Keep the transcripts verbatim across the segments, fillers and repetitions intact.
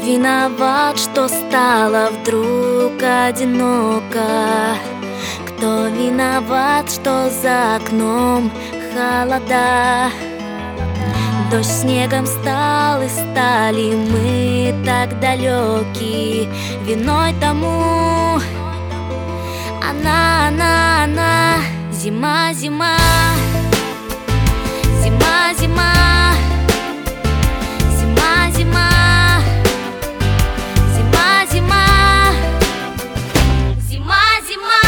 виноват, что стало вдруг одиноко? Кто виноват, что за окном холода? Дождь снегом стал, и стали мы так далеки. Виной тому она, она, она. Зима, зима, зима, зима, зима, зима, зима, зима, зима, зима.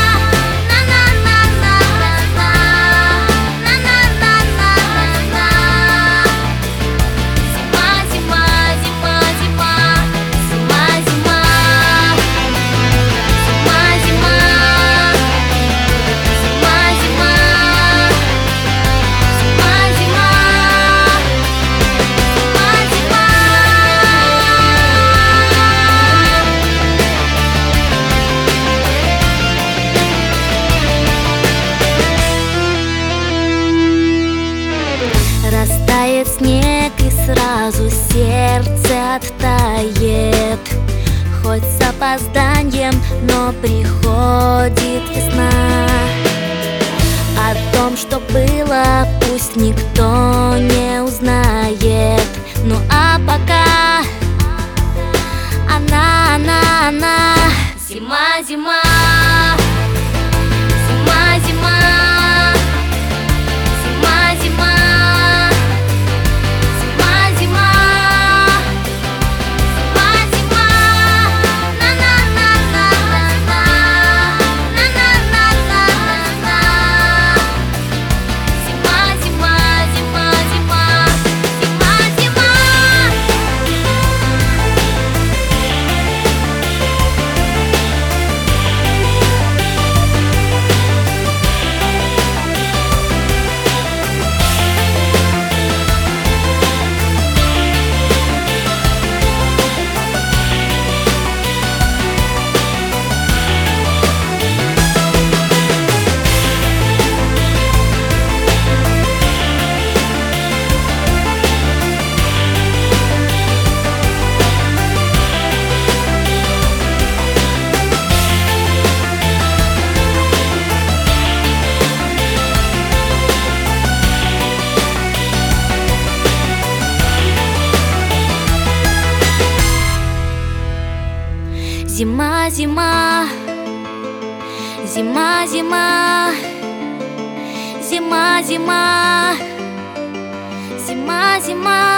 Растает снег, и сразу сердце оттает. Хоть с опозданием, но приходит весна. О том, что было, пусть никто не узнает. Ну а пока она, она, она. Зима, зима, зима, зима, зима, зима. Зима, зима, зима, зима, зима, зима, зима, зима.